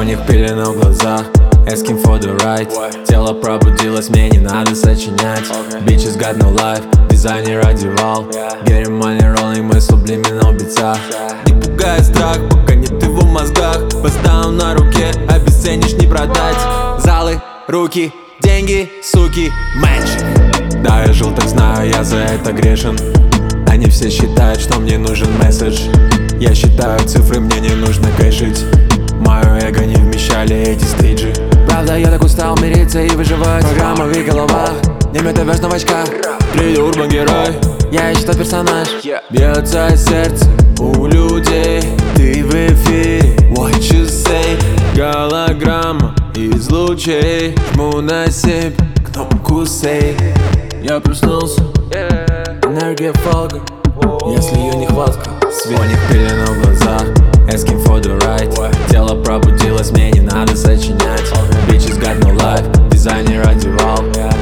них пелена в глазах, asking for the right. Тело пробудилось, мне не надо сочинять. Bitches got no life, дизайнер одевал. Getting money rolling, мы сублимина убийца. Не пугает страх, пока нет его в мозгах. Поставим на руке, обесценишь не продать. Залы, руки, деньги, суки, magic. Да, я жил, так знаю, я за это грешен. Они все считают, что мне нужен месседж. Я считаю цифры, мне не нужно кэшить. Мое эго не вмещали эти стейджи. Правда, я так устал мириться и выживать. Программа в их головах, не метаверс в очках. Привет, урбан герой, я еще тот персонаж. Бьется сердце у людей, ты в эфире, what you say. Голограмма из лучей, жму на себе кнопку save. Я проснулся, энергия фолга, если ее нехватка. Свет. У них пелена в глазах, asking for the right. Тело пробудилось, мне не надо сочинять. Bitches got no life, дизайнер одевал.